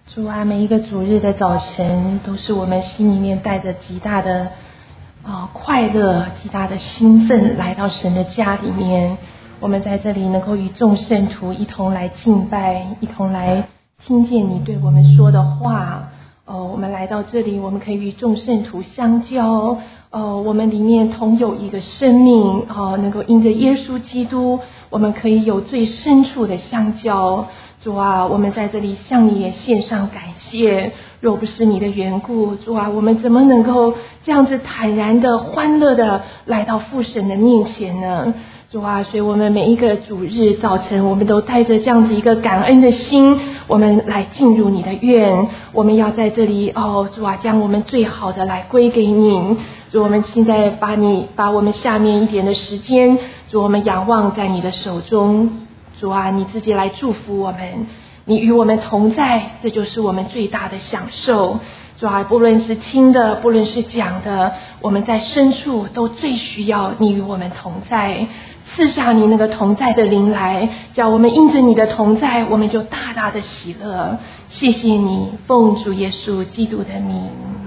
主啊，每一个主日的早晨都是我们心里面带着极大的快乐、极大的兴奋来到神的家里面。我们在这里能够与众圣徒一同来敬拜，一同来听见你对我们说的话。我们来到这里，我们可以与众圣徒相交。我们里面同有一个生命，能够因着耶稣基督，我们可以有最深处的相交。主啊，我们在这里向你也献上感谢。若不是你的缘故，主啊，我们怎么能够这样子坦然的、欢乐的来到父神的面前呢？主啊，所以我们每一个主日早晨，我们都带着这样子一个感恩的心，我们来进入你的院。我们要在这里，主啊，将我们最好的来归给你。主，我们现在把我们下面一点的时间，主，我们仰望在你的手中。主啊，你自己来祝福我们，你与我们同在，这就是我们最大的享受。主啊，不论是听的，不论是讲的，我们在深处都最需要你与我们同在。赐下你那个同在的灵来，叫我们因着你的同在，我们就大大的喜乐。谢谢你，奉主耶稣基督的名。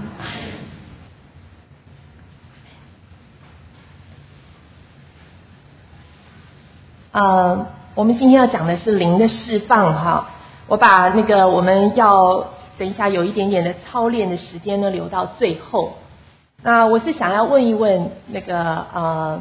我们今天要讲的是灵的释放哈。我把那个我们要等一下有一点点的操练的时间呢留到最后。那我是想要问一问那个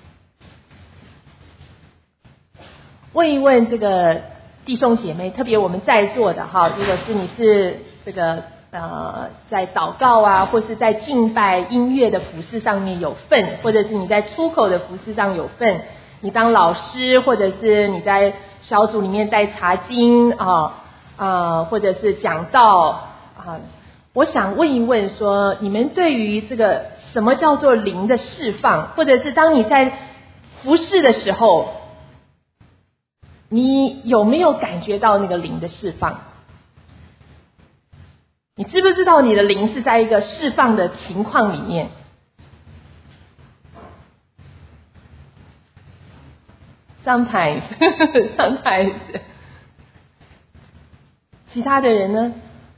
问一问这个弟兄姐妹，特别我们在座的哈，如果是你是这个在祷告啊，或是在敬拜音乐的服事上面有份，或者是你在出口的服事上有份，你当老师，或者是你在小组里面带查经或者是讲道我想问一问说，你们对于这个什么叫做灵的释放，或者是当你在服事的时候，你有没有感觉到那个灵的释放？你知不知道你的灵是在一个释放的情况里面？Sometimes 其他的人呢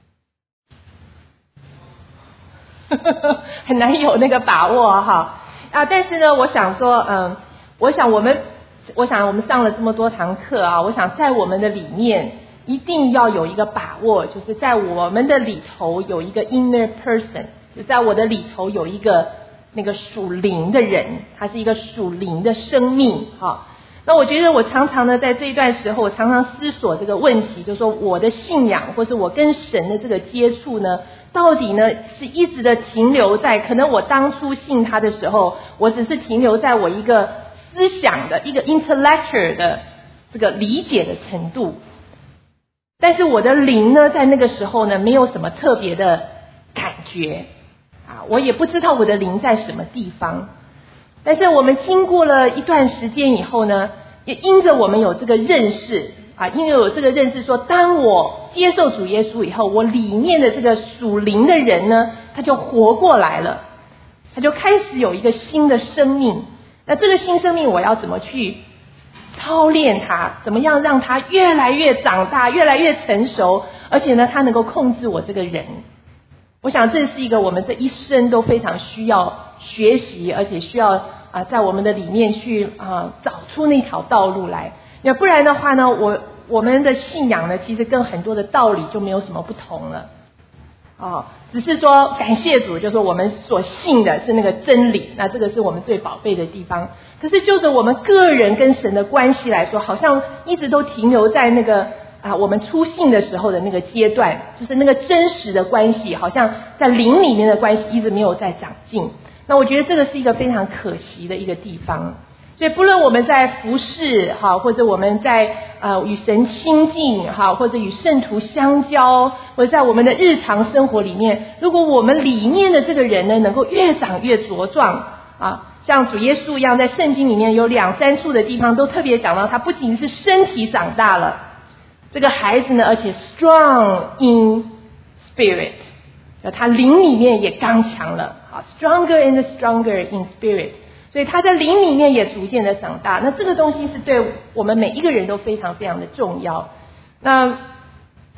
很难有那个把握哈但是呢我想说我想我们上了这么多堂课我想在我们的里面一定要有一个把握，就是在我们的里头有一个 inner person， 就在我的里头有一个那个属灵的人，他是一个属灵的生命那我觉得我常常呢在这一段时候，我常常思索这个问题，就是说我的信仰或是我跟神的这个接触呢，到底呢是一直的停留在可能我当初信他的时候，我只是停留在我一个思想的一个 intellectual 的这个理解的程度，但是我的灵呢在那个时候呢没有什么特别的感觉我也不知道我的灵在什么地方。但是我们经过了一段时间以后呢，也因着我们有这个认识因为有这个认识说，当我接受主耶稣以后，我里面的这个属灵的人呢，他就活过来了，他就开始有一个新的生命。那这个新生命我要怎么去操练它，怎么样让它越来越长大，越来越成熟，而且呢它能够控制我这个人。我想这是一个我们这一生都非常需要学习，而且需要在我们的里面去找出那条道路来。要不然的话呢，我们的信仰呢其实跟很多的道理就没有什么不同了只是说感谢主，就是我们所信的是那个真理，那这个是我们最宝贝的地方。可是就着我们个人跟神的关系来说，好像一直都停留在那个我们初信的时候的那个阶段，就是那个真实的关系，好像在灵里面的关系一直没有在长进。那我觉得这个是一个非常可惜的一个地方。所以不论我们在服事或者我们在与神亲近或者与圣徒相交，或者在我们的日常生活里面，如果我们里面的这个人呢能够越长越茁壮像主耶稣一样，在圣经里面有2-3处的地方都特别讲到，他不仅是身体长大了，这个孩子呢而且 strong in spirit， 他灵里面也刚强了stronger and stronger in spirit，所以他在灵里面也逐渐的长大。那这个东西是对我们每一个人都非常非常的重要。那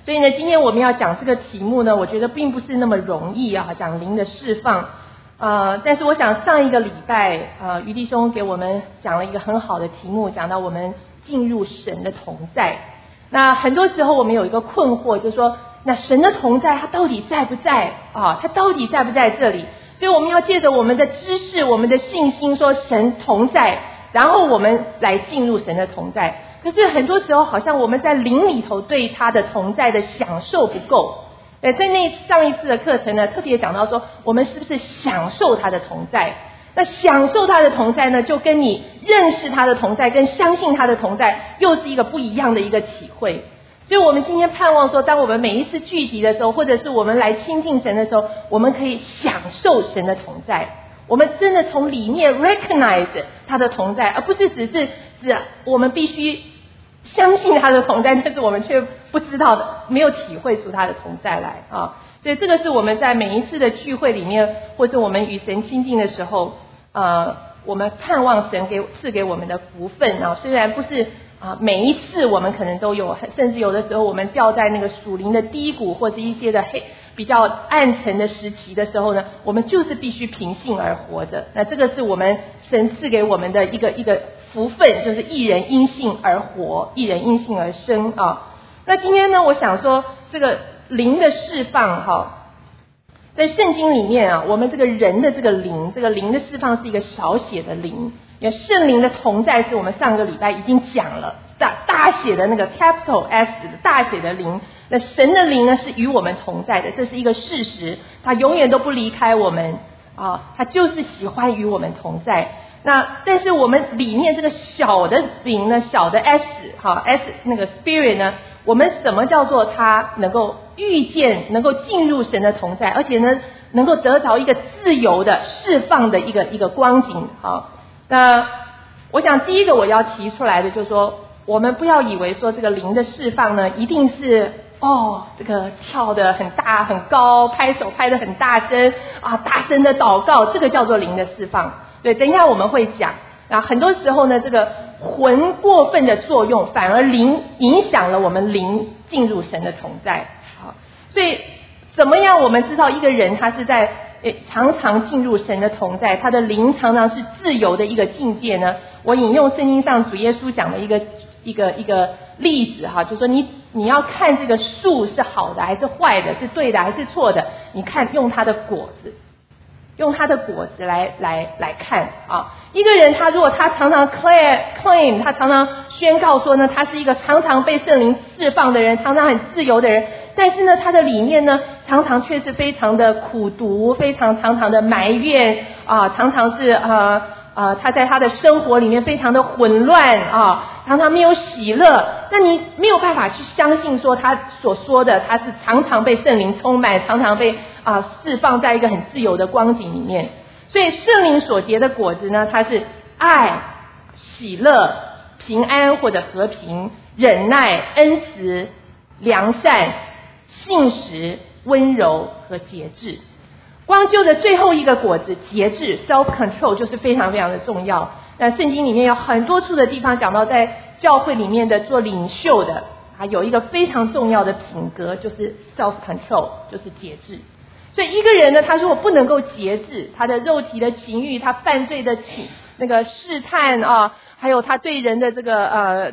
所以呢，今天我们要讲这个题目呢，我觉得并不是那么容易啊，讲灵的释放。但是我想上一个礼拜于弟兄给我们讲了一个很好的题目，讲到我们进入神的同在。那很多时候我们有一个困惑，就是说，那神的同在他到底在不在啊？他到底在不在这里？所以我们要借着我们的知识、我们的信心，说神同在，然后我们来进入神的同在。可是很多时候好像我们在灵里头对他的同在的享受不够。在上一次的课程呢，特别讲到说，我们是不是享受他的同在？那享受他的同在呢，就跟你认识他的同在跟相信他的同在又是一个不一样的一个体会。所以我们今天盼望说，当我们每一次聚集的时候，或者是我们来亲近神的时候，我们可以享受神的同在，我们真的从里面 recognize 他的同在，而不是只是我们必须相信他的同在，但是我们却不知道的，没有体会出他的同在来啊。所以这个是我们在每一次的聚会里面，或者我们与神亲近的时候，我们盼望神赐给我们的福分啊。虽然不是每一次我们可能都有，甚至有的时候我们掉在那个属灵的低谷或者一些的比较暗沉的时期的时候呢，我们就是必须凭信而活着。那这个是我们神赐给我们的一个福分，就是一人因信而活，一人因信而生啊。那今天呢，我想说这个灵的释放在圣经里面啊，我们这个人的这个灵的释放是一个小写的灵，因为圣灵的同在是我们上个礼拜已经讲了，大写的那个 capital S 的大写的灵。那神的灵呢是与我们同在的，这是一个事实，他永远都不离开我们啊，他就是喜欢与我们同在。那但是我们里面这个小的灵呢，小的 S S 那个 spirit 呢，我们什么叫做他能够遇见，能够进入神的同在，而且呢能够得着一个自由的释放的一个光景。好，那我想第一个我要提出来的就是说，我们不要以为说这个灵的释放呢一定是这个跳得很大很高，拍手拍得很大声大声的祷告，这个叫做灵的释放。对，等一下我们会讲。很多时候呢，这个魂过分的作用，反而影响了我们灵进入神的同在。好，所以怎么样我们知道一个人他是在常常进入神的同在，他的灵常常是自由的一个境界呢？我引用圣经上主耶稣讲的一个例子就是说你要看这个树是好的还是坏的，是对的还是错的，你看用它的果子。用他的果子来看一个人他如果他常常 claim 他常常宣告说呢，他是一个常常被圣灵释放的人，常常很自由的人，但是呢他的里面呢常常却是非常的苦毒，非常的埋怨常常是他在他的生活里面非常的混乱常常没有喜乐，那你没有办法去相信说他所说的他是常常被圣灵充满，常常被释放在一个很自由的光景里面。所以圣灵所结的果子呢，它是爱、喜乐、平安或者和平、忍耐、恩慈、良善、信实、温柔和节制。光就的最后一个果子节制 self-control 就是非常的重要。那圣经里面有很多处的地方讲到，在教会里面的做领袖的有一个非常重要的品格，就是 self-control 就是节制。所以一个人呢，他如果不能够节制他的肉体的情欲，他犯罪的那个试探还有他对人的这个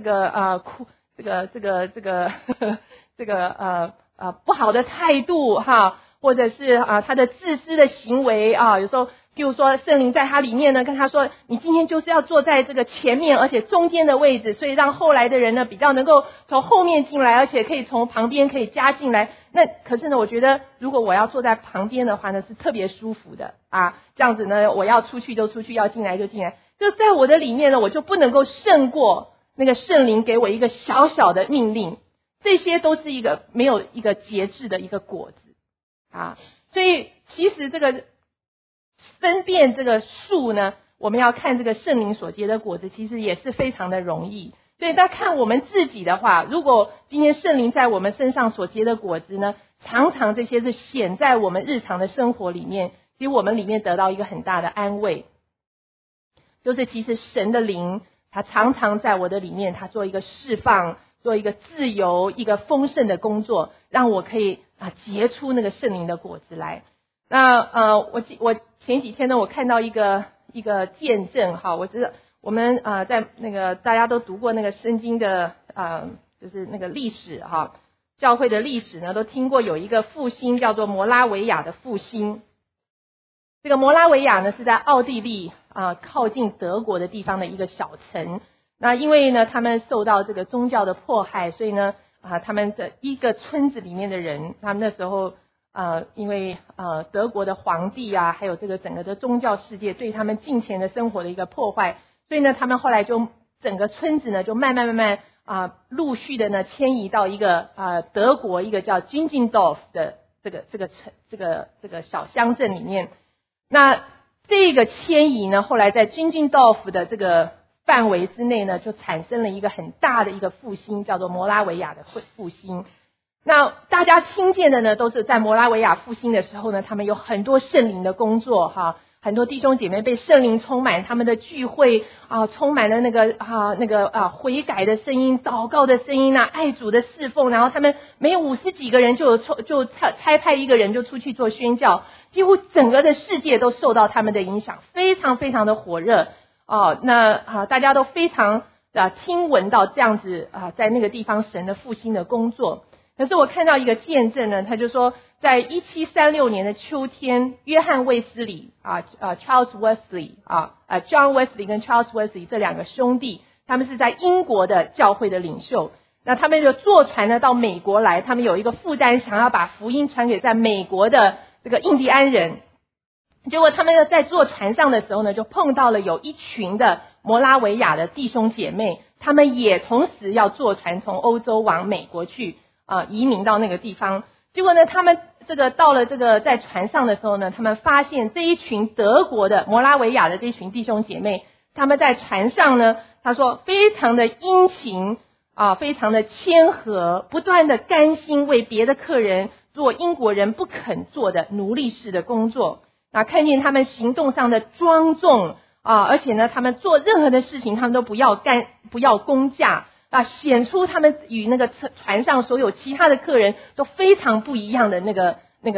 不好的态度或者是他的自私的行为有时候比如说圣灵在他里面呢跟他说，你今天就是要坐在这个前面而且中间的位置，所以让后来的人呢比较能够从后面进来，而且可以从旁边可以加进来。那可是呢，我觉得如果我要坐在旁边的话呢是特别舒服的这样子呢，我要出去就出去，要进来就进来，就在我的里面呢，我就不能够胜过那个圣灵给我一个小小的命令。这些都是一个没有一个节制的一个果子所以其实这个分辨这个树呢，我们要看这个圣灵所结的果子，其实也是非常的容易。所以大家看我们自己的话，如果今天圣灵在我们身上所结的果子呢，常常这些是显在我们日常的生活里面，其实我们里面得到一个很大的安慰，就是其实神的灵他常常在我的里面，他做一个释放， 做一个自由、一个丰盛的工作，让我可以结出那个圣灵的果子来。那我前几天呢，我看到一个见证哈，我知道我们在那个大家都读过那个圣经的就是那个历史哈，教会的历史呢都听过有一个复兴叫做摩拉维亚的复兴。这个摩拉维亚呢是在奥地利靠近德国的地方的一个小城。那因为呢他们受到这个宗教的迫害，所以呢他们的一个村子里面的人，他们那时候因为德国的皇帝还有这个整个的宗教世界对他们金钱的生活的一个破坏，所以呢他们后来就整个村子呢就慢慢陆续的呢迁移到一个德国一个叫君敬dorf的这个小乡镇里面。那这个迁移呢后来在君敬dorf的这个范围之内呢就产生了一个很大的一个复兴，叫做摩拉维亚的复兴。那大家听见的呢都是在摩拉维亚复兴的时候呢，他们有很多圣灵的工作哈，很多弟兄姐妹被圣灵充满，他们的聚会充满了那个悔改的声音、祷告的声音爱主的侍奉，然后他们没有50几个人就差派一个人就出去做宣教，几乎整个的世界都受到他们的影响，非常非常的火热那大家都非常听闻到这样子在那个地方神的复兴的工作。可是我看到一个见证呢，他就说在1736年的秋天，约翰卫斯理Charles Wesley John Wesley 跟 Charles Wesley 这两个兄弟，他们是在英国的教会的领袖。那他们就坐船呢到美国来，他们有一个负担，想要把福音传给在美国的这个印第安人。结果他们在坐船上的时候呢，就碰到了有一群的摩拉维亚的弟兄姐妹，他们也同时要坐船从欧洲往美国去移民到那个地方。结果呢他们这个到了这个在船上的时候呢，他们发现这一群德国的摩拉维亚的这一群弟兄姐妹，他们在船上呢，他说非常的殷勤非常的谦和，不断的甘心为别的客人做英国人不肯做的奴隶式的工作。那看见他们行动上的庄重而且呢他们做任何的事情他们都不要公价显出他们与那个船上所有其他的客人都非常不一样的那个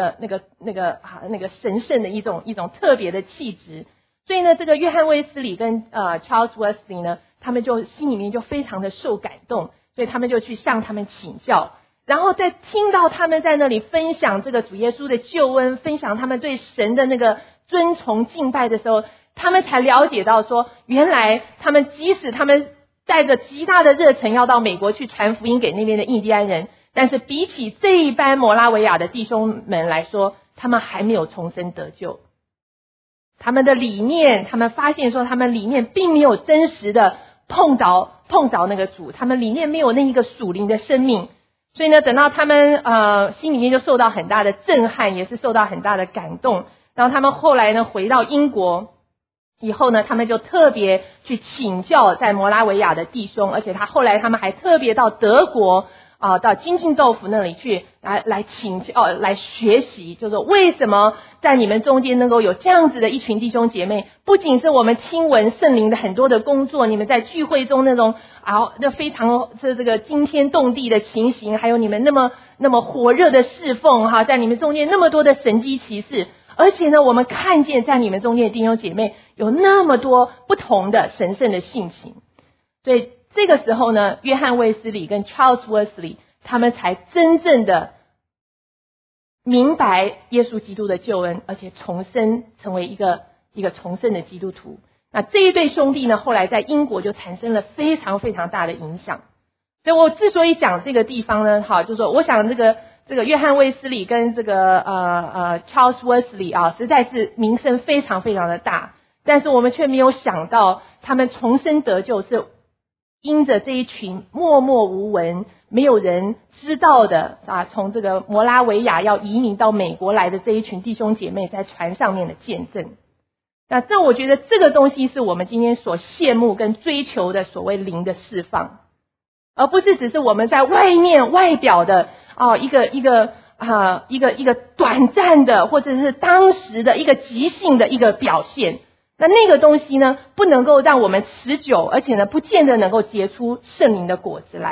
神圣的一种特别的气质。所以呢这个约翰卫斯理跟Charles Wesley 呢，他们就心里面就非常的受感动，所以他们就去向他们请教。然后在听到他们在那里分享这个主耶稣的救恩，分享他们对神的那个尊崇敬拜的时候，他们才了解到说，原来他们即使他们带着极大的热忱要到美国去传福音给那边的印第安人，但是比起这一班摩拉维亚的弟兄们来说，他们还没有重生得救。他们的理念，他们发现说他们里面并没有真实的碰着那个主，他们里面没有那一个属灵的生命。所以呢等到他们心里面就受到很大的震撼，也是受到很大的感动。然后他们后来呢回到英国以后呢，他们就特别去请教在摩拉维亚的弟兄，而且后来他们还特别到德国到金敬豆腐那里去来请教来学习，就是说为什么在你们中间能够有这样子的一群弟兄姐妹，不仅是我们听闻圣灵的很多的工作，你们在聚会中那种非常这个惊天动地的情形，还有你们那么火热的侍奉在你们中间那么多的神迹奇事，而且呢我们看见在你们中间的弟兄姐妹有那么多不同的神圣的性情。所以这个时候呢，约翰卫斯理跟 Charles Wesley 他们才真正的明白耶稣基督的救恩，而且重生成为一个重生的基督徒。那这一对兄弟呢，后来在英国就产生了非常非常大的影响。所以我之所以讲这个地方呢，就是说我想这个约翰卫斯理跟这个Charles Wesley 实在是名声非常非常的大，但是我们却没有想到他们重生得救是因着这一群默默无闻没有人知道的从这个摩拉维亚要移民到美国来的这一群弟兄姐妹在船上面的见证。那这我觉得这个东西是我们今天所羡慕跟追求的所谓灵的释放，而不是只是我们在外表的一个短暂的或者是当时的一个即兴的一个表现。那个东西呢不能够让我们持久，而且呢不见得能够结出圣灵的果子来。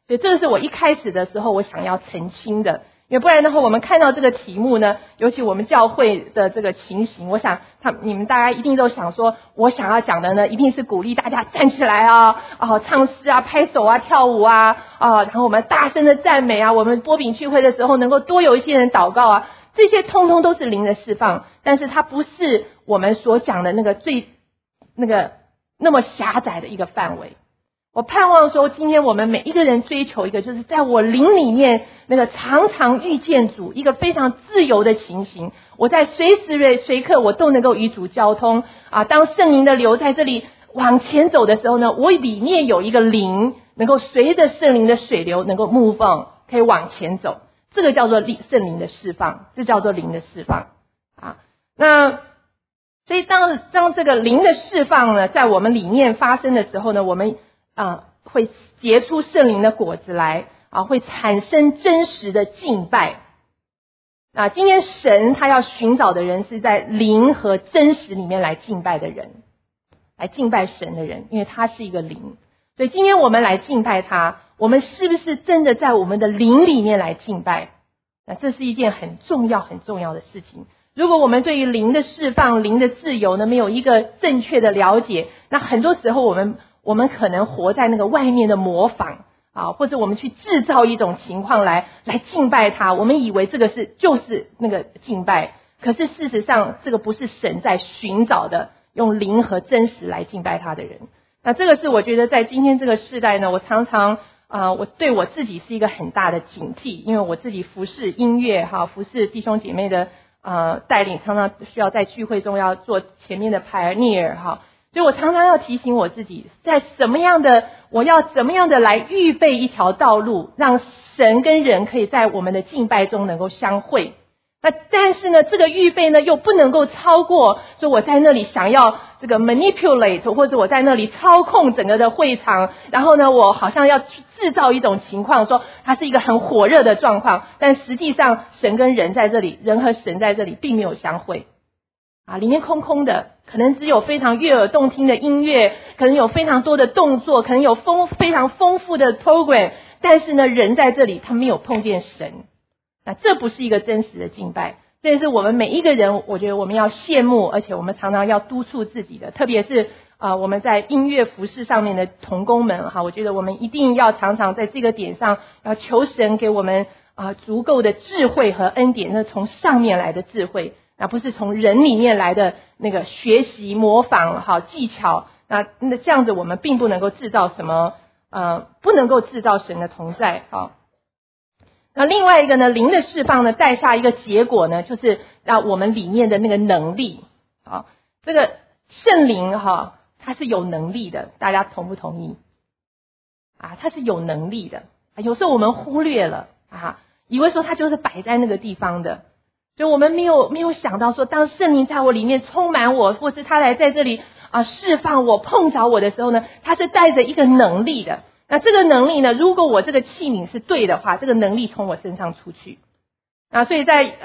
所以这是我一开始的时候我想要澄清的。因为不然的话，我们看到这个题目呢，尤其我们教会的这个情形，我想你们大家一定都想说，我想要讲的呢，一定是鼓励大家站起来啊，唱诗啊，拍手啊，跳舞啊，然后我们大声的赞美啊，我们波饼聚会的时候能够多有一些人祷告啊，这些通通都是灵的释放，但是它不是我们所讲的那个那么狭窄的一个范围。我盼望说，今天我们每一个人追求一个，就是在我灵里面那个常常遇见主，一个非常自由的情形。我在随时随刻我都能够与主交通啊。当圣灵的流在这里往前走的时候呢，我里面有一个灵，能够随着圣灵的水流能够 move on， 可以往前走。这个叫做圣灵的释放，这叫做灵的释放啊。那所以当这个灵的释放呢，在我们里面发生的时候呢，我们会结出圣灵的果子来会产生真实的敬拜今天神他要寻找的人是在灵和真实里面来敬拜的人，来敬拜神的人，因为他是一个灵。所以今天我们来敬拜他，我们是不是真的在我们的灵里面来敬拜？那这是一件很重要很重要的事情。如果我们对于灵的释放、灵的自由呢没有一个正确的了解，那很多时候我们可能活在那个外面的模仿或者我们去制造一种情况来敬拜他，我们以为这个就是那个敬拜，可是事实上这个不是神在寻找的用灵和真实来敬拜他的人。那这个是我觉得在今天这个世代呢，我常常我对我自己是一个很大的警惕，因为我自己服侍音乐服侍弟兄姐妹的带领，常常需要在聚会中要做前面的 pioneer所以我常常要提醒我自己，我要怎么样的来预备一条道路，让神跟人可以在我们的敬拜中能够相会。那但是呢，这个预备呢又不能够超过说我在那里想要这个 manipulate， 或者我在那里操控整个的会场，然后呢我好像要去制造一种情况，说它是一个很火热的状况，但实际上神跟人在这里，人和神在这里并没有相会里面空空的，可能只有非常悦耳动听的音乐，可能有非常多的动作，可能有非常丰富的 program， 但是呢人在这里他没有碰见神。那这不是一个真实的敬拜，这也是我们每一个人我觉得我们要羡慕，而且我们常常要督促自己的，特别是我们在音乐服事上面的同工们我觉得我们一定要常常在这个点上要求神给我们足够的智慧和恩典，那从上面来的智慧，那不是从人里面来的那个学习模仿技巧，那这样子我们并不能够制造什么不能够制造神的同在那另外一个呢，灵的释放呢带下一个结果呢，就是让我们里面的那个能力这个圣灵它是有能力的，大家同不同意它是有能力的有时候我们忽略了以为说它就是摆在那个地方的，所以我们没有想到说，当圣灵在我里面充满我，或是他来在这里释放我碰着我的时候呢，他是带着一个能力的。那这个能力呢，如果我这个器皿是对的话，这个能力从我身上出去所以在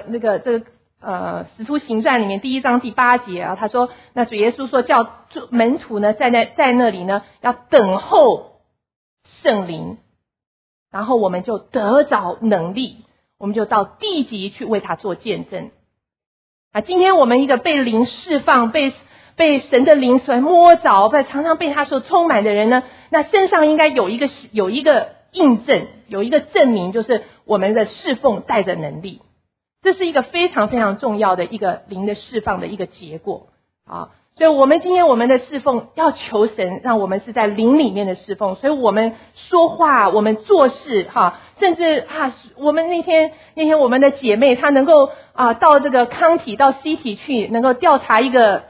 使徒行传里面第1章第8节他说，那主耶稣说叫门徒呢在那里呢要等候圣灵，然后我们就得着能力，我们就到地极去为他做见证今天我们一个被灵释放，被神的灵所摸着，常常被他所充满的人呢，那身上应该有一个印证，有一个证明，就是我们的侍奉带着能力。这是一个非常非常重要的一个灵的释放的一个结果所以我们今天我们的侍奉要求神让我们是在灵里面的侍奉，所以我们说话，我们做事甚至我们那天我们的姐妹她能够到这个康体到 C 体去，能够调查一个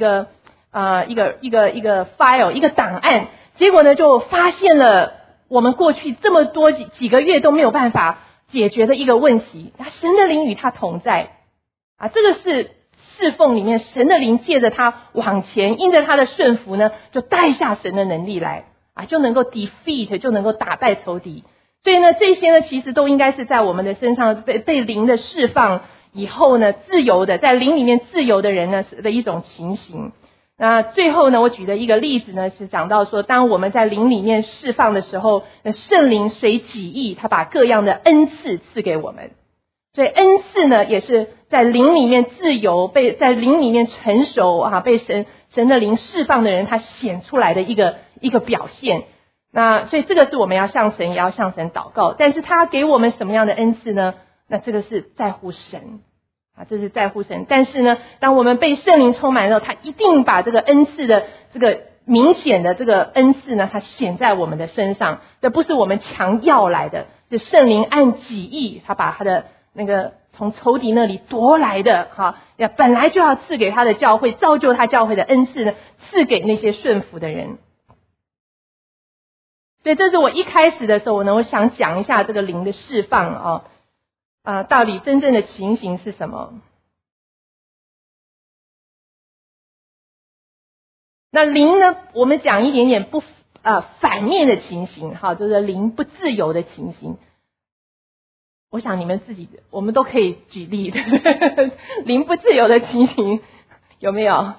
file 一个档案，结果呢就发现了我们过去这么多几个月都没有办法解决的一个问题，神的灵与他同在这个是侍奉里面神的灵借着他往前，因着他的顺服呢，就带下神的能力来就能够 defeat， 就能够打败仇敌。所以呢这些呢其实都应该是在我们的身上被灵的释放以后呢，自由的在灵里面自由的人呢的一种情形。 那最后呢，我举的一个例子呢，是讲到说，当我们在灵里面释放的时候，圣灵随己意，他把各样的恩赐赐给我们。所以恩赐呢，也是在灵里面自由，在灵里面成熟啊，被神的灵释放的人，他显出来的一个表现。那所以这个是我们要向神，也要向神祷告。但是他给我们什么样的恩赐呢？那这个是在乎神啊，这是在乎神。但是呢，当我们被圣灵充满的时候，他一定把这个恩赐的这个明显的这个恩赐呢，它显在我们的身上。这不是我们强要来的，是圣灵按己意，他把他的那个从仇敌那里夺来的哈，本来就要赐给他的教会，造就他教会的恩赐呢，赐给那些顺服的人。所以这是我一开始的时候，我想讲一下这个灵的释放到底真正的情形是什么？那灵呢，我们讲一点点反面的情形哈，就是灵不自由的情形。我想你们我们都可以举例的，灵不自由的情形有没有？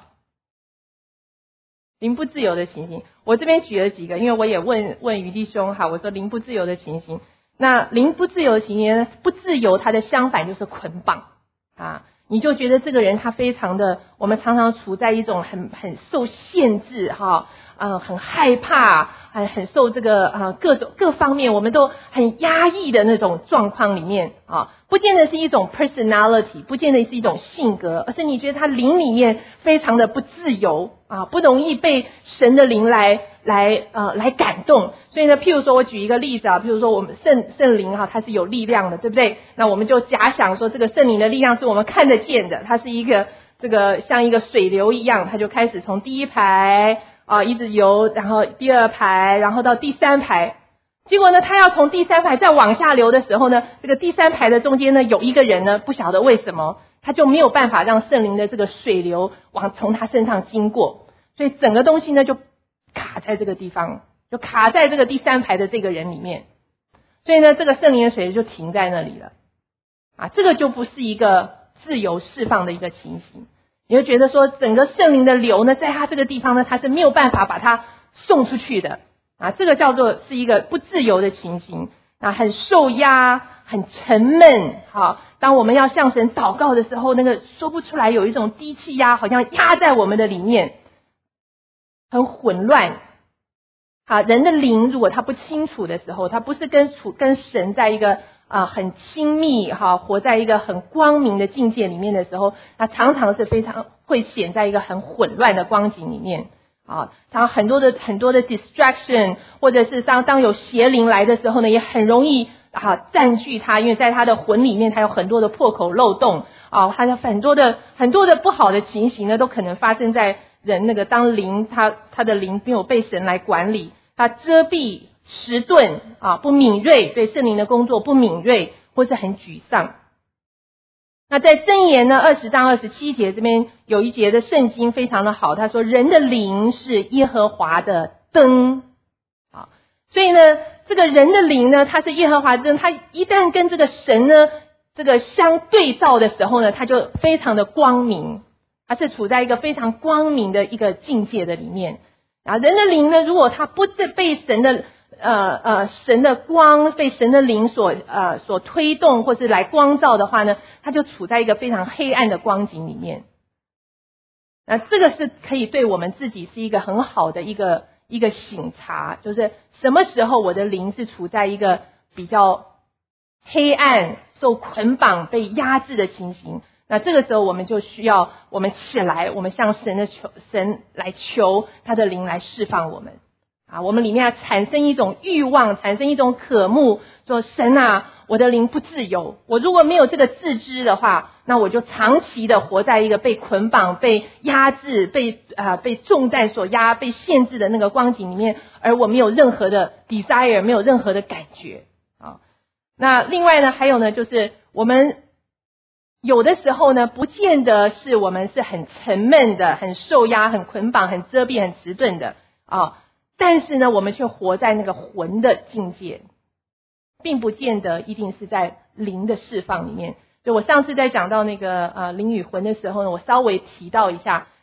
灵不自由的情形，我这边举了几个，因为我也问于弟兄哈，我说灵不自由的情形。那灵不自由的情形，不自由它的相反就是捆绑啊，你就觉得这个人他非常的，我们常常处在一种很受限制哈，很害怕，很受这个各方面我们都很压抑的那种状况里面啊，不见得是一种 personality， 不见得是一种性格，而是你觉得他灵里面非常的不自由啊，不容易被神的灵来感动。所以呢，譬如说我举一个例子啊，譬如说我们圣灵哈，它是有力量的，对不对？那我们就假想说这个圣灵的力量是我们看得见的，它是一个这个像一个水流一样，它就开始从第一排一直游，然后第二排，然后到第三排。结果呢，他要从第三排再往下流的时候呢，这个第三排的中间呢，有一个人呢，不晓得为什么他就没有办法让圣灵的这个水流从他身上经过，所以整个东西呢就卡在这个地方，就卡在这个第三排的这个人里面，所以呢，这个圣灵的水就停在那里了这个就不是一个自由释放的一个情形。你会觉得说整个圣灵的流呢，在他这个地方呢，他是没有办法把它送出去的这个叫做是一个不自由的情形很受压，很沉闷当我们要向神祷告的时候，那个说不出来，有一种低气压好像压在我们的里面，很混乱人的灵如果他不清楚的时候，他不是跟神在一个很亲密活在一个很光明的境界里面的时候，他常常是非常会显在一个很混乱的光景里面常很多的 distraction， 或者是当有邪灵来的时候呢，也很容易占据他，因为在他的魂里面他有很多的破口漏洞他有很多的不好的情形呢，都可能发生在人那个当灵他的灵没有被神来管理，他遮蔽迟钝不敏锐，对圣灵的工作不敏锐，或是很沮丧。那在箴言呢20章27节这边有一节的圣经非常的好，他说人的灵是耶和华的灯所以呢，这个人的灵呢，它是耶和华的灯，他一旦跟这个神呢这个相对照的时候呢，他就非常的光明，他是处在一个非常光明的一个境界的里面人的灵呢，如果他不被神的光，被神的灵所推动或是来光照的话呢，他就处在一个非常黑暗的光景里面这个是可以对我们自己是一个很好的一个省察，就是什么时候我的灵是处在一个比较黑暗、受捆绑、被压制的情形，那这个时候我们就需要我们起来，我们向神来求他的灵来释放我们我们里面要产生一种欲望，产生一种渴慕，说神我的灵不自由，我如果没有这个自知的话，那我就长期的活在一个被捆绑、被压制、被重担所压、被限制的那个光景里面，而我没有任何的 desire， 没有任何的感觉那另外呢，还有呢，就是我们有的时候呢，不见得是我们是很沉闷的、很受压、很捆绑、很遮蔽、很迟钝的但是呢，我们却活在那个魂的境界，并不见得一定是在灵的释放里面。就我上次在讲到那个灵与魂的时候呢，我稍微提到一下，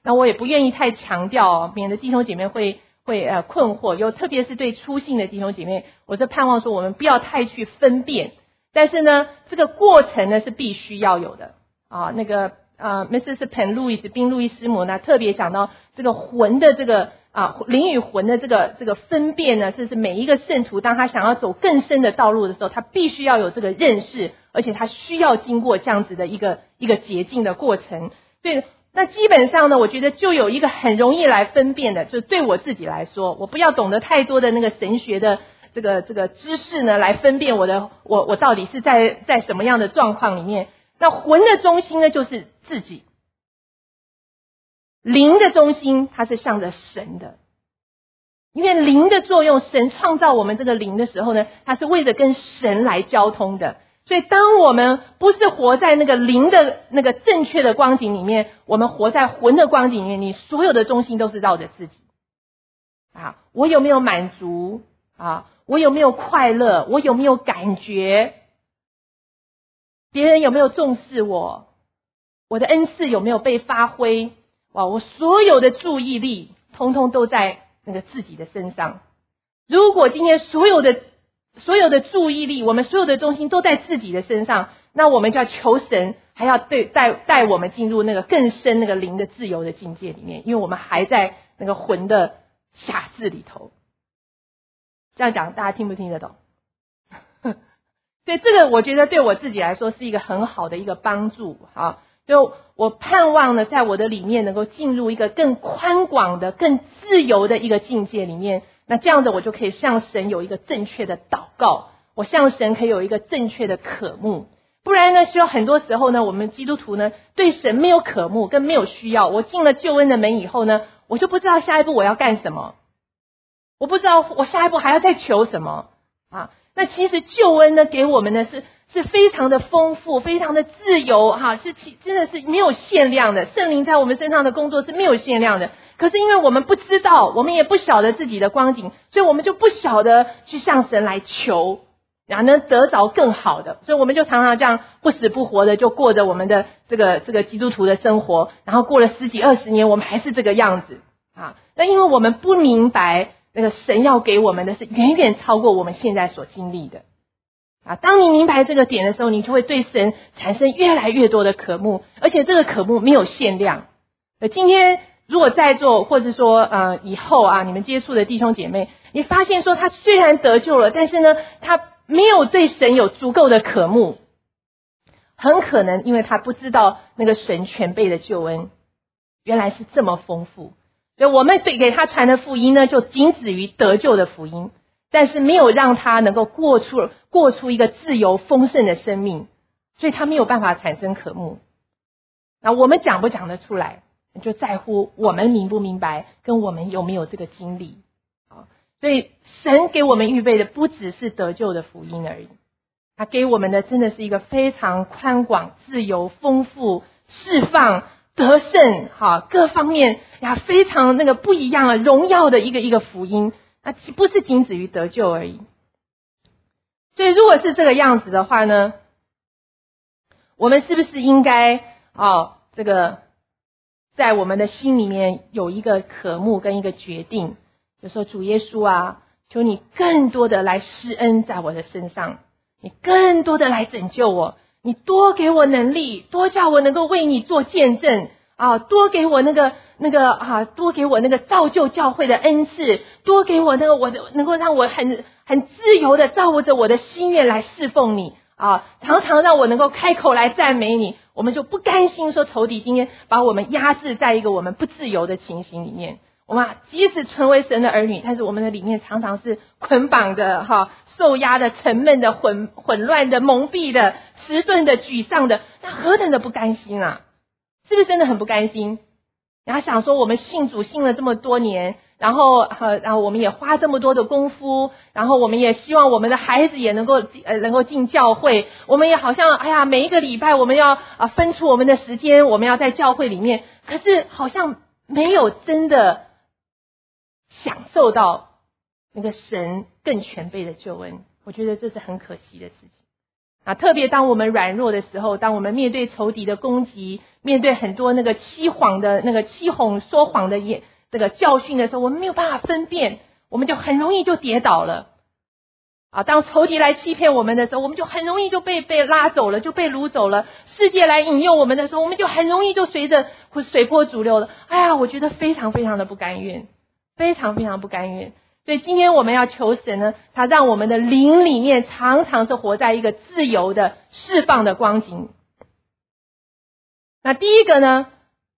那我也不愿意太强调免得弟兄姐妹会困惑，特别是对初信的弟兄姐妹，我是盼望说我们不要太去分辨，但是呢这个过程呢是必须要有的啊。Mrs. Penn 宾路易师母呢特别讲到这个魂的这个灵与魂的这个分辨呢，这是每一个圣徒当他想要走更深的道路的时候，他必须要有这个认识，而且他需要经过这样子的一个捷径的过程。所以那基本上呢，我觉得就有一个很容易来分辨的，就是对我自己来说，我不要懂得太多的那个神学的这个知识呢，来分辨我到底是在什么样的状况里面。那魂的中心呢，就是自己。灵的中心它是向着神的，因为灵的作用，神创造我们这个灵的时候呢，它是为了跟神来交通的。所以当我们不是活在那个灵的那个正确的光景里面，我们活在魂的光景里面，你所有的中心都是绕着自己我有没有满足我有没有快乐，我有没有感觉，别人有没有重视我的恩赐有没有被发挥，我所有的注意力通通都在那个自己的身上。如果今天所有的注意力，我们所有的中心都在自己的身上，那我们就要求神还要带我们进入那个更深那个灵的自由的境界里面，因为我们还在那个魂的辖制里头。这样讲大家听不听得懂？所以这个我觉得对我自己来说是一个很好的一个帮助就我盼望呢，在我的里面能够进入一个更宽广的更自由的一个境界里面，那这样子我就可以向神有一个正确的祷告，我向神可以有一个正确的渴慕。不然呢，需要很多时候呢，我们基督徒呢对神没有渴慕跟没有需要，我进了救恩的门以后呢，我就不知道下一步我要干什么，我不知道我下一步还要再求什么那其实救恩呢给我们呢是非常的丰富，非常的自由真的是没有限量的，圣灵在我们身上的工作是没有限量的。可是因为我们不知道，我们也不晓得自己的光景，所以我们就不晓得去向神来求，然后呢得着更好的，所以我们就常常这样不死不活的就过着我们的这个基督徒的生活，然后过了10几20年我们还是这个样子那因为我们不明白那个神要给我们的是远远超过我们现在所经历的当你明白这个点的时候，你就会对神产生越来越多的渴慕，而且这个渴慕没有限量。今天如果在座或者说以后你们接触的弟兄姐妹，你发现说他虽然得救了，但是呢他没有对神有足够的渴慕，很可能因为他不知道那个神全备的救恩原来是这么丰富。所以我们给他传的福音呢，就仅止于得救的福音，但是没有让他能够过出一个自由丰盛的生命，所以他没有办法产生渴慕。那我们讲不讲得出来，就在乎我们明不明白，跟我们有没有这个经历所以神给我们预备的不只是得救的福音而已，他给我们的真的是一个非常宽广、自由、丰富、释放、得胜各方面非常那个不一样的荣耀的一个福音不是仅止于得救而已。所以如果是这个样子的话呢，我们是不是应该这个在我们的心里面有一个渴慕跟一个决定，就说主耶稣求你更多的来施恩在我的身上，你更多的来拯救我，你多给我能力，多叫我能够为你做见证多给我多给我那个造就教会的恩赐，多给我那个能够让我很自由的照着我的心愿来侍奉你常常让我能够开口来赞美你。我们就不甘心说仇敌今天把我们压制在一个我们不自由的情形里面，我们即使成为神的儿女，但是我们的里面常常是捆绑的受压的、沉闷的、混乱的、蒙蔽的、迟钝的、沮丧的，那何等的不甘心是不是真的很不甘心？然后想说我们信主信了这么多年，然后我们也花这么多的功夫，然后我们也希望我们的孩子也能够进教会，我们也好像每一个礼拜我们要分出我们的时间，我们要在教会里面，可是好像没有真的享受到那个神更全备的救恩。我觉得这是很可惜的事情特别当我们软弱的时候，当我们面对仇敌的攻击， 面对很多那个欺谎说谎的这个教训的时候，我们没有办法分辨，我们就很容易就跌倒了。当仇敌来欺骗我们的时候，我们就很容易就被拉走了，就被掳走了。世界来引诱我们的时候，我们就很容易就随波逐流了。我觉得非常非常的不甘愿，非常非常不甘愿。所以今天我们要求神呢，他让我们的灵里面常常是活在一个自由的释放的光景。那第一个呢，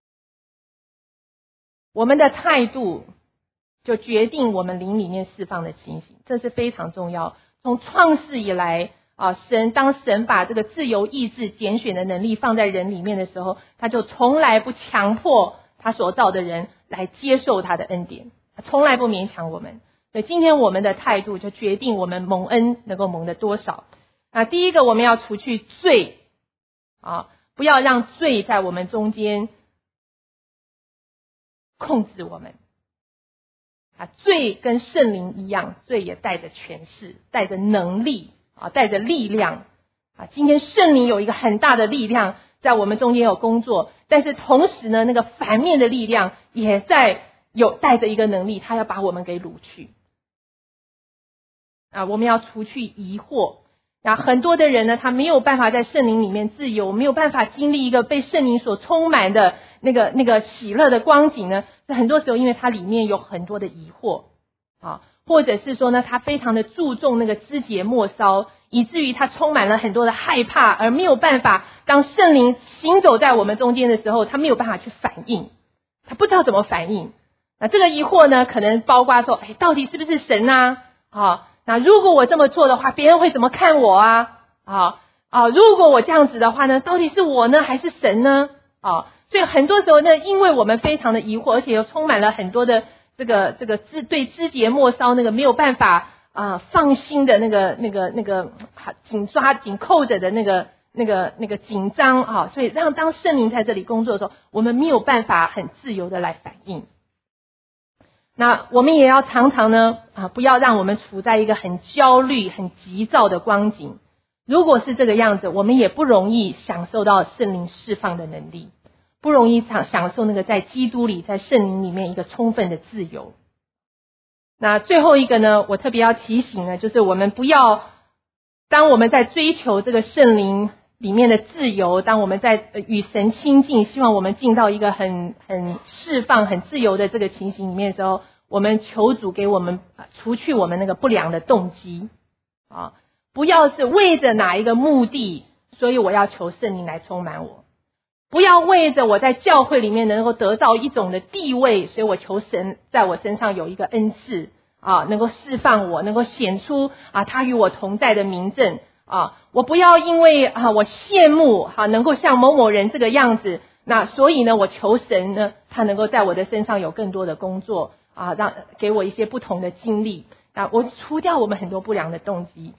我们的态度就决定我们灵里面释放的情形，这是非常重要。从创世以来当神把这个自由意志拣选的能力放在人里面的时候，他就从来不强迫他所造的人来接受他的恩典，他从来不勉强我们。所以今天我们的态度就决定我们蒙恩能够蒙的多少。第一个，我们要除去罪不要让罪在我们中间控制我们。罪跟圣灵一样，罪也带着权势，带着能力带着力量今天圣灵有一个很大的力量在我们中间有工作，但是同时呢，那个反面的力量也带着一个能力，他要把我们给掳去我们要除去疑惑很多的人呢，他没有办法在圣灵里面自由，没有办法经历一个被圣灵所充满的那个喜乐的光景呢，很多时候因为他里面有很多的疑惑或者是说呢，他非常的注重那个枝节末梢，以至于他充满了很多的害怕，而没有办法当圣灵行走在我们中间的时候，他没有办法去反应，他不知道怎么反应。这个疑惑呢，可能包括说到底是不是神那如果我这么做的话，别人会怎么看我如果我这样子的话呢，到底是我呢还是神呢所以很多时候呢，因为我们非常的疑惑，而且又充满了很多的这个对枝节末梢那个没有办法放心的那个紧扣着的那个紧张所以当圣灵在这里工作的时候，我们没有办法很自由的来反应。那我们也要常常呢不要让我们处在一个很焦虑很急躁的光景。如果是这个样子，我们也不容易享受到圣灵释放的能力，不容易享受那个在基督里在圣灵里面一个充分的自由。那最后一个呢，我特别要提醒呢，就是我们不要当我们在追求这个圣灵里面的自由，当我们在与神亲近，希望我们进到一个很释放很自由的这个情形里面的时候，我们求主给我们除去我们那个不良的动机不要是为着哪一个目的，所以我要求圣灵来充满我，不要为着我在教会里面能够得到一种的地位，所以我求神在我身上有一个恩赐能够释放我，能够显出他与我同在的明证我不要因为我羡慕能够像某某人这个样子，那所以呢我求神呢他能够在我的身上有更多的工作给我一些不同的经历我除掉我们很多不良的动机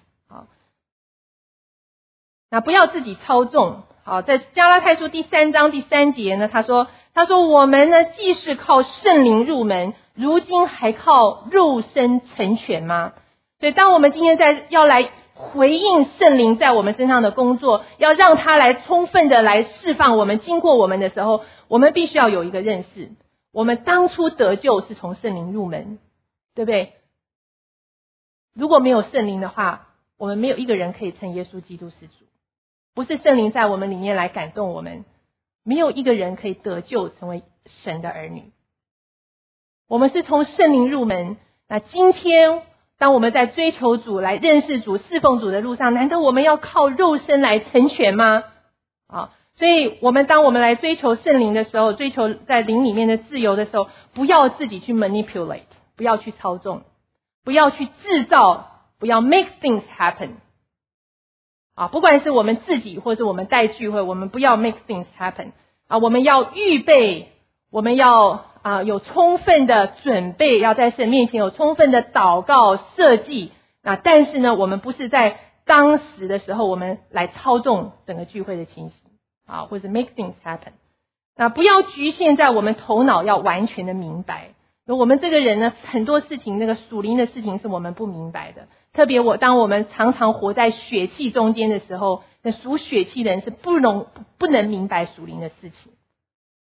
那不要自己操纵在加拉太书第3章第3节呢，他说我们呢既是靠圣灵入门，如今还靠肉身成全吗？所以当我们今天要来回应圣灵在我们身上的工作，要让他来充分的来释放我们经过我们的时候，我们必须要有一个认识，我们当初得救是从圣灵入门，对不对？如果没有圣灵的话，我们没有一个人可以称耶稣基督是主，不是圣灵在我们里面来感动我们，没有一个人可以得救成为神的儿女。我们是从圣灵入门，那今天当我们在追求主来认识主侍奉主的路上，难道我们要靠肉身来成全吗？所以当我们来追求圣灵的时候，追求在灵里面的自由的时候，不要自己去 manipulate， 不要去操纵，不要去制造，不要 make things happen不管是我们自己或是我们带聚会，我们不要 make things happen我们要预备，我们要有充分的准备，要在神面前有充分的祷告设计但是呢，我们不是在当时的时候我们来操纵整个聚会的情形或者 make things happen不要局限在我们头脑要完全的明白。我们这个人呢，很多事情那个属灵的事情是我们不明白的，特别当我们常常活在血气中间的时候，那属血气的人是不能明白属灵的事情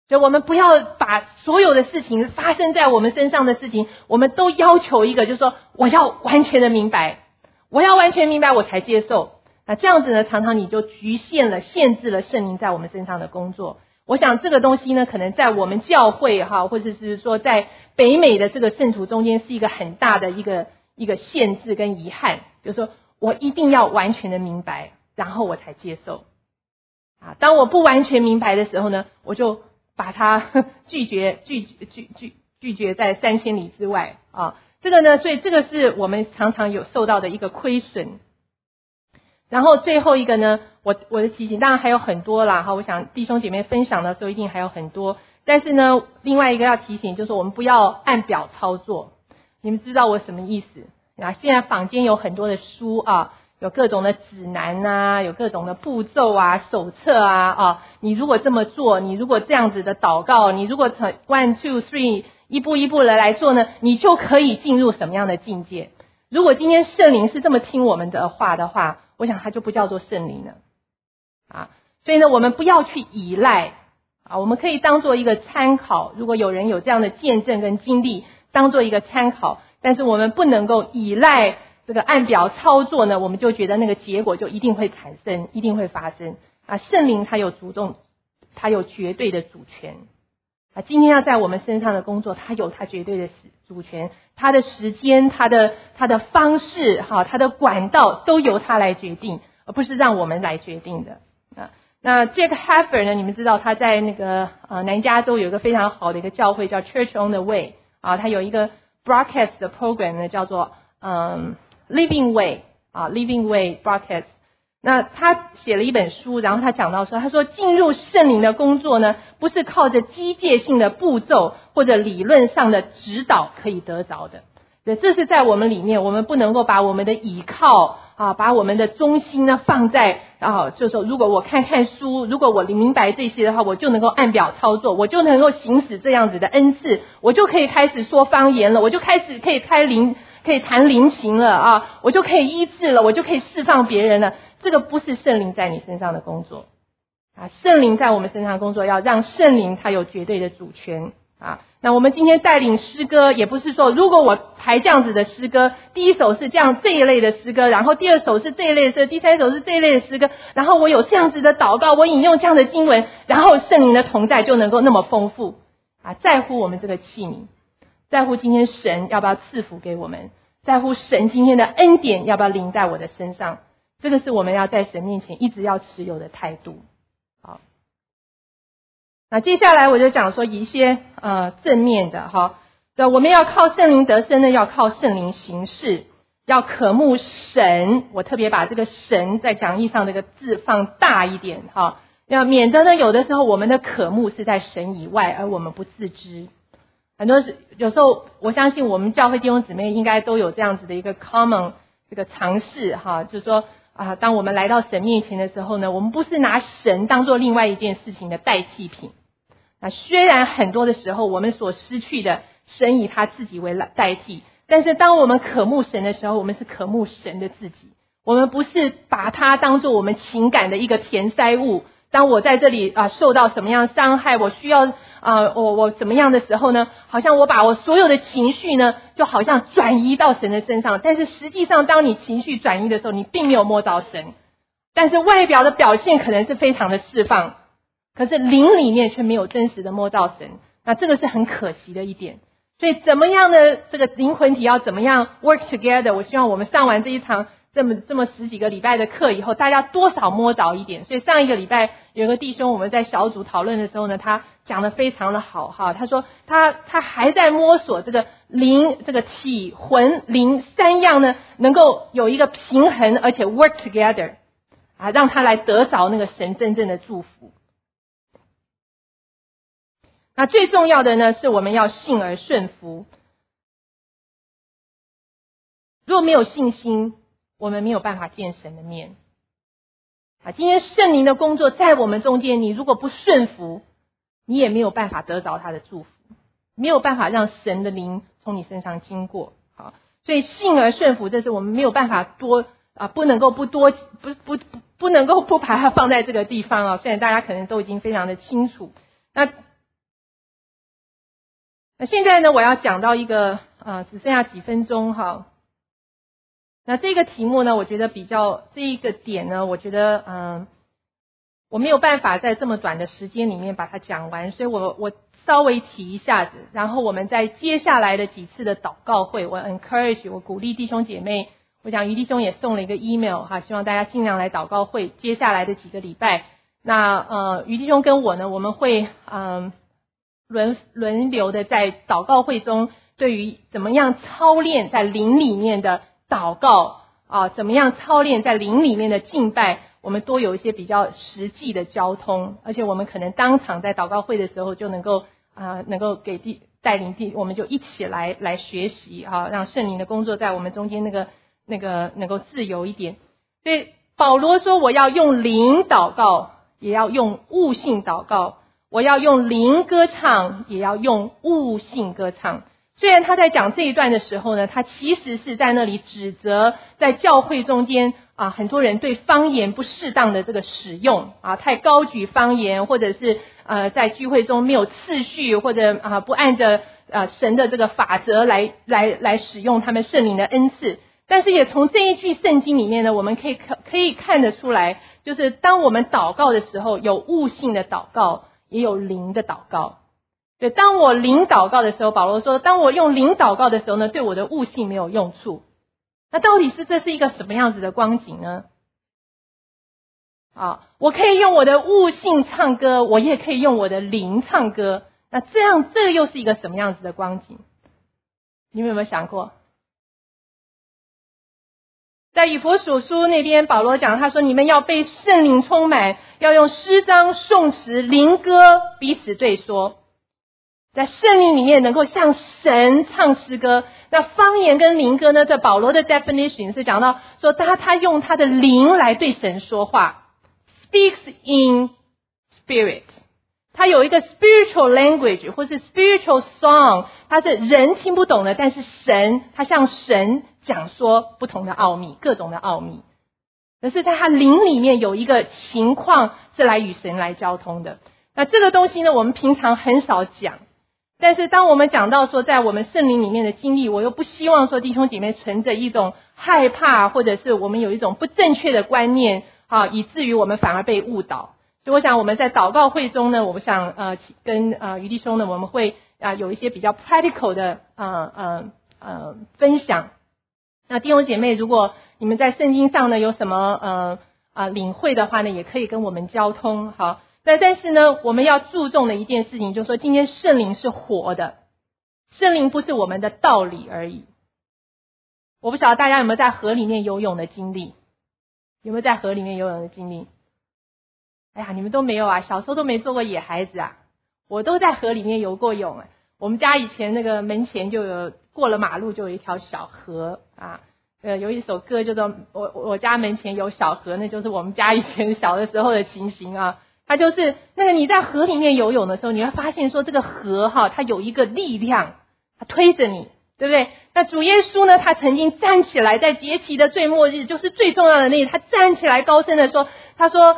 所以我们不要把所有的事情发生在我们身上的事情，我们都要求一个，就是说我要完全的明白，我要完全明白我才接受。那这样子呢，常常你就局限了、限制了圣灵在我们身上的工作。我想这个东西呢，可能在我们教会或者是说在北美的这个圣徒中间是一个很大的一个限制跟遗憾，就是说我一定要完全的明白，然后我才接受。当我不完全明白的时候呢，我就把它拒绝在3000里之外啊。这个呢，所以这个是我们常常有受到的一个亏损。然后最后一个呢，我的提醒当然还有很多啦我想弟兄姐妹分享的时候一定还有很多，但是呢，另外一个要提醒就是我们不要按表操作。你们知道我什么意思？现在坊间有很多的书有各种的指南有各种的步骤手册你如果这么做，你如果这样子的祷告，你如果 1, 2, 3一步一步的来做呢，你就可以进入什么样的境界。如果今天圣灵是这么听我们的话的话，我想它就不叫做圣灵了所以呢，我们不要去依赖我们可以当做一个参考，如果有人有这样的见证跟经历，当做一个参考，但是我们不能够依赖这个按表操作呢，我们就觉得那个结果就一定会产生，一定会发生圣灵它有绝对的主权今天要在我们身上的工作，它有它绝对的主权，它的时间，它的方式它的管道都由它来决定，而不是让我们来决定的那 Jack Heffer 呢，你们知道他在那个南加州有一个非常好的一个教会叫 Church on the Way他有一个 broadcast 的 program 呢，叫做Living Way Living Way broadcast。那他写了一本书，然后他讲到说，他说进入圣灵的工作呢，不是靠着机械性的步骤或者理论上的指导可以得着的。这是在我们里面，我们不能够把我们的倚靠把我们的中心呢放在就是说如果我看书，如果我明白这些的话，我就能够按表操作，我就能够行使这样子的恩赐，我就可以开始说方言了，我就可以谈灵情了我就可以医治了，我就可以释放别人了。这个不是圣灵在你身上的工作圣灵在我们身上的工作，要让圣灵他有绝对的主权那我们今天带领诗歌，也不是说如果我排这样子的诗歌，第一首是这一类的诗歌，然后第二首是这一类的诗歌，第三首是这一类的诗歌，然后我有这样子的祷告，我引用这样的经文，然后圣灵的同在就能够那么丰富在乎我们这个器皿，在乎今天神要不要赐福给我们，在乎神今天的恩典要不要临在我的身上，这个是我们要在神面前一直要持有的态度。好，那接下来我就讲说一些正面的我们要靠圣灵得生呢，要靠圣灵行事，要渴慕神。我特别把这个神在讲义上这个字放大一点要免得呢有的时候我们的渴慕是在神以外，而我们不自知。有时候我相信我们教会弟兄姊妹应该都有这样子的一个 common 这个尝试就是说当我们来到神面前的时候呢，我们不是拿神当作另外一件事情的代替品虽然很多的时候我们所失去的神以他自己为代替，但是当我们渴慕神的时候，我们是渴慕神的自己，我们不是把它当作我们情感的一个填塞物。当我在这里受到什么样伤害，我需要我怎么样的时候呢，好像我把我所有的情绪呢就好像转移到神的身上，但是实际上当你情绪转移的时候，你并没有摸到神，但是外表的表现可能是非常的释放，可是灵里面却没有真实的摸到神，那这个是很可惜的一点。所以怎么样的这个灵魂体要怎么样 work together， 我希望我们上完这一场这么十几个礼拜的课以后，大家多少摸着一点。所以上一个礼拜有个弟兄，我们在小组讨论的时候呢，他讲得非常的好他说他还在摸索这个灵这个体魂灵三样呢能够有一个平衡，而且 work together让他来得着那个神真正的祝福。那最重要的呢，是我们要信而顺服。如果没有信心，我们没有办法见神的面今天圣灵的工作在我们中间，你如果不顺服，你也没有办法得着他的祝福，没有办法让神的灵从你身上经过所以信而顺服，这是我们没有办法不能够不能够不把它放在这个地方虽然大家可能都已经非常的清楚。那那现在呢，我要讲到一个只剩下几分钟哈。那这个题目呢，我觉得这一个点呢，我觉得我没有办法在这么短的时间里面把它讲完，所以我稍微提一下子，然后我们在接下来的几次的祷告会，我鼓励弟兄姐妹，我想于弟兄也送了一个 email 哈，希望大家尽量来祷告会，接下来的几个礼拜，那于弟兄跟我呢，我们会轮流的在祷告会中，对于怎么样操练在灵里面的祷告怎么样操练在灵里面的敬拜，我们多有一些比较实际的交通，而且我们可能当场在祷告会的时候就能够给带领我们就一起来学习让圣灵的工作在我们中间能够自由一点。所以保罗说，我要用灵祷告，也要用悟性祷告，我要用灵歌唱，也要用悟性歌唱。虽然他在讲这一段的时候呢，他其实是在那里指责在教会中间很多人对方言不适当的这个使用太高举方言，或者是在聚会中没有次序，或者不按着神的这个法则来使用他们圣灵的恩赐。但是也从这一句圣经里面呢，我们可以看得出来，就是当我们祷告的时候，有悟性的祷告，也有灵的祷告。对，当我灵祷告的时候，保罗说，当我用灵祷告的时候呢，对我的悟性没有用处。那到底这是一个什么样子的光景呢？我可以用我的悟性唱歌，我也可以用我的灵唱歌。那这又是一个什么样子的光景？你们有没有想过？在以弗所书那边，保罗讲，他说你们要被圣灵充满，要用诗章、颂词、灵歌彼此对说，在圣灵里面能够向神唱诗歌。那方言跟灵歌呢，在保罗的 definition 是讲到说他用他的灵来对神说话， speaks in spirit， 他有一个 spiritual language 或是 spiritual song， 他是人听不懂的，但是他向神讲说不同的奥秘，各种的奥秘。可是在他灵里面有一个情况是来与神来交通的。那这个东西呢，我们平常很少讲，但是当我们讲到说在我们圣灵里面的经历，我又不希望说弟兄姐妹存着一种害怕，或者是我们有一种不正确的观念以至于我们反而被误导。所以我想我们在祷告会中呢，我想跟于弟兄呢，我们会有一些比较 practical 的分享。那弟兄姐妹，如果你们在圣经上呢有什么领会的话呢，也可以跟我们交通。好，但是呢，我们要注重的一件事情就是说，今天圣灵是活的，圣灵不是我们的道理而已。我不晓得大家有没有在河里面游泳的经历？有没有在河里面游泳的经历？哎呀，你们都没有啊，小时候都没做过野孩子啊。我都在河里面游过泳我们家以前那个门前就有，过了马路就有一条小河有一首歌叫做我家门前有小河，那就是我们家以前小的时候的情形它就是那个你在河里面游泳的时候，你会发现说这个河它有一个力量，它推着你，对不对？那主耶稣呢，他曾经站起来，在节期的最末日，就是最重要的那一，他站起来高声的说，他说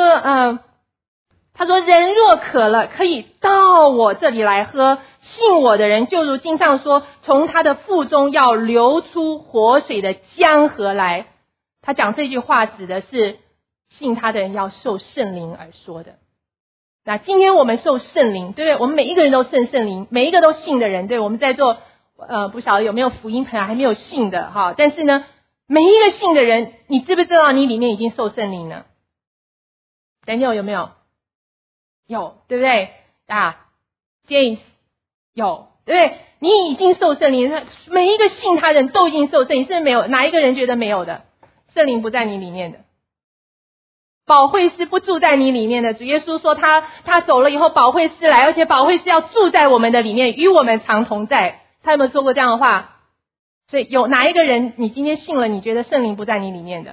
人若渴了，可以到我这里来喝，信我的人就如经上说，从他的腹中要流出活水的江河来。他讲这句话指的是信他的人要受圣灵而说的。那今天我们受圣灵，对不对？我们每一个人都圣灵，每一个都信的人，对，我们在座不晓得有没有福音朋友还没有信的但是呢，每一个信的人，你知不知道你里面已经受圣灵了？ Daniel 有没有？有，对不对？James 有，对不对？你已经受圣灵，每一个信他人都已经受圣灵，是没有哪一个人觉得没有的？圣灵不在你里面的，保惠师不住在你里面的。主耶稣说他走了以后，保惠师来，而且保惠师要住在我们的里面，与我们常同在。他有没有说过这样的话？所以有哪一个人你今天信了，你觉得圣灵不在你里面的？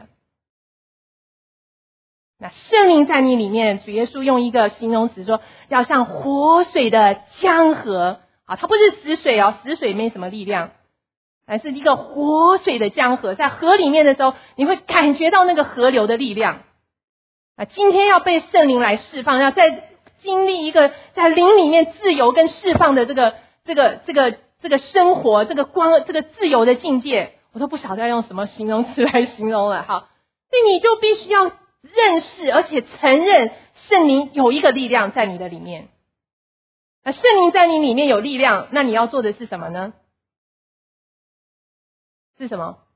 那圣灵在你里面，主耶稣用一个形容词说，要像活水的江河它不是死水死水没什么力量，而是一个活水的江河，在河里面的时候，你会感觉到那个河流的力量今天要被圣灵来释放，要在经历一个在灵里面自由跟释放的这这个生活，这个光，这个自由的境界，我都不晓得要用什么形容词来形容了。好，所以你就必须要认识，而且承认圣灵有一个力量在你的里面。那圣灵在你里面有力量，那你要做的是什么呢？是什么？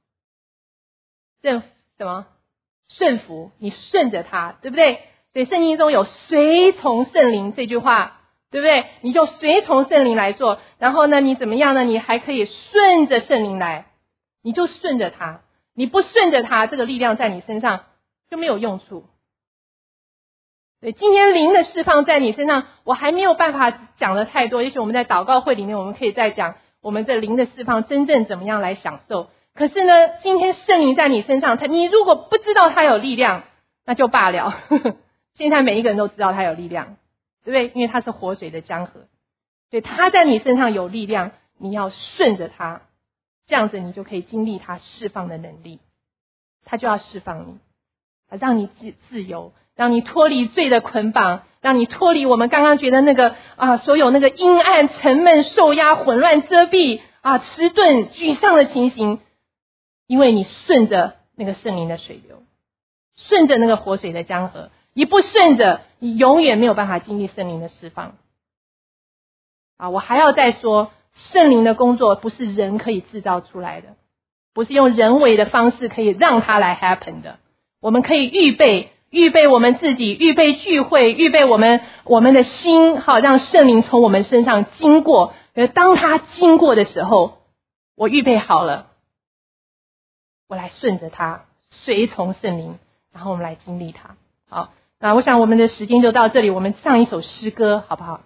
顺服，你顺着他，对不对？所以圣经中有随从圣灵这句话，对不对？你就随从圣灵来做，然后呢，你怎么样呢？你还可以顺着圣灵来，你就顺着他。你不顺着他，这个力量在你身上就没有用处。对，今天灵的释放在你身上，我还没有办法讲的太多，也许我们在祷告会里面我们可以再讲我们这灵的释放真正怎么样来享受。可是呢，今天圣灵在你身上，你如果不知道他有力量，那就罢了。现在每一个人都知道他有力量，对不对？因为他是活水的江河，所以他在你身上有力量，你要顺着他，这样子你就可以经历他释放的能力，他就要释放你，让你自由，让你脱离罪的捆绑，让你脱离我们刚刚觉得那个所有那个阴暗沉闷受压混乱遮蔽迟钝沮丧的情形，因为你顺着那个圣灵的水流，顺着那个活水的江河，你不顺着，你永远没有办法经历圣灵的释放。我还要再说，圣灵的工作不是人可以制造出来的，不是用人为的方式可以让它来 happen 的。我们可以预备我们自己，预备聚会，预备我们的心，好让圣灵从我们身上经过。当他经过的时候，我预备好了，我来顺着他，随从圣灵，然后我们来经历他。好，那我想我们的时间就到这里，我们唱一首诗歌好不好？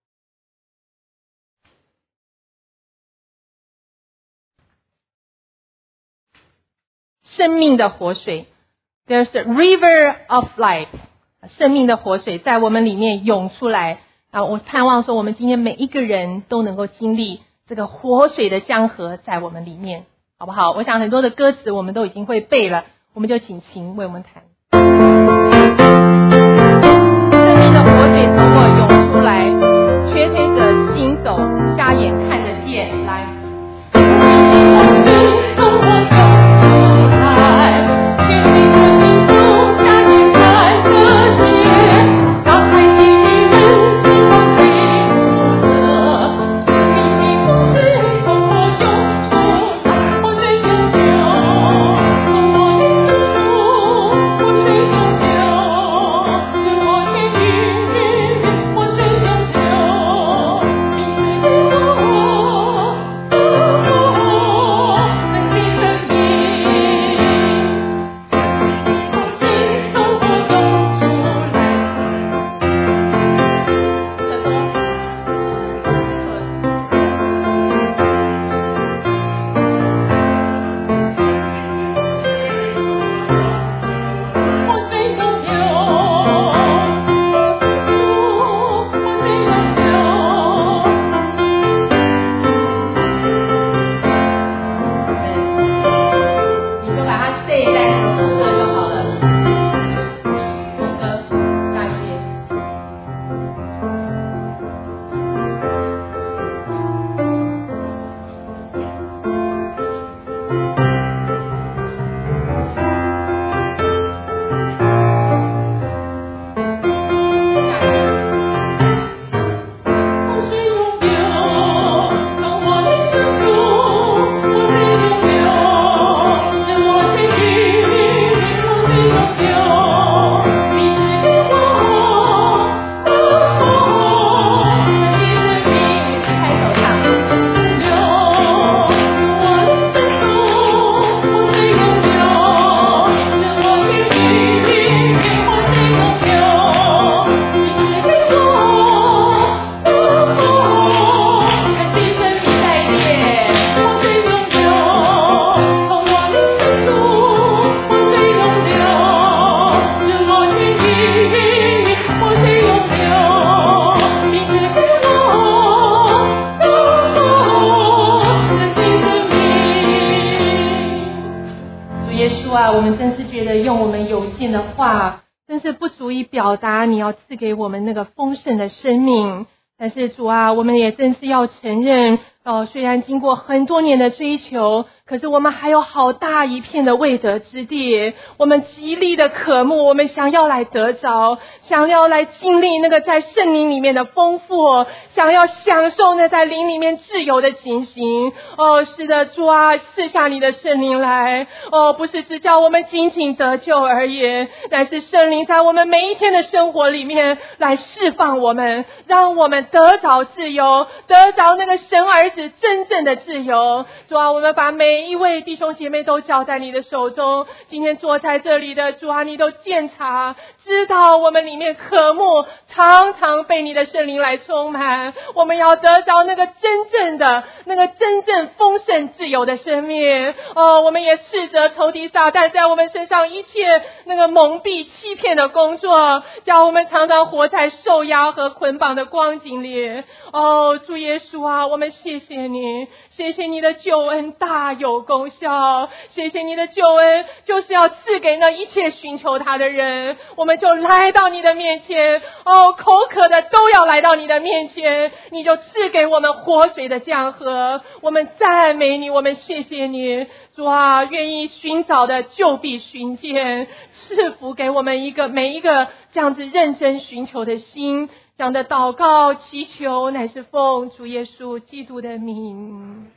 生命的活水， There's a river of life， 生命的活水在我们里面涌出来。我盼望说我们今天每一个人都能够经历这个活水的江河在我们里面，好不好？我想很多的歌词我们都已经会背了，我们就请琴为我们弹。生命的活水从我涌出来，瘸腿者行走，瞎眼看得见。来，我们真是觉得用我们有限的话真是不足以表达你要赐给我们那个丰盛的生命。 但是主啊，我们也正是要承认，虽然经过很多年的追求，可是我们还有好大一片的未得之地，我们极力的渴慕，我们想要来得着，想要来经历那个在圣灵里面的丰富，想要享受那在灵里面自由的情形。是的，主啊，赐下你的圣灵来，不是只叫我们仅仅得救而已，但是圣灵在我们每一天的生活里面来释放我们，让我们得着自由，得着那个神儿子真正的自由。主啊，我们把每一位弟兄姐妹都交在你的手中，今天坐在这里的主啊，你都鉴察，知道我们里面渴慕常常被你的圣灵来充满，我们要得着那个真正丰盛自由的生命。我们也斥责仇敌撒旦在我们身上一切那个蒙蔽欺骗的工作，叫我们常常活在受压和捆绑的光景里。主耶稣啊，我们谢谢你，谢谢你的救恩大有功效，谢谢你的救恩就是要赐给那一切寻求他的人，我们就来到你的面前，口渴的都要来到你的面前，你就赐给我们活水的江河。我们赞美你，我们谢谢你，主啊，愿意寻找的就必寻见，赐福给我们每一个这样子认真寻求的心。这样的祷告祈求乃是奉主耶稣基督的名。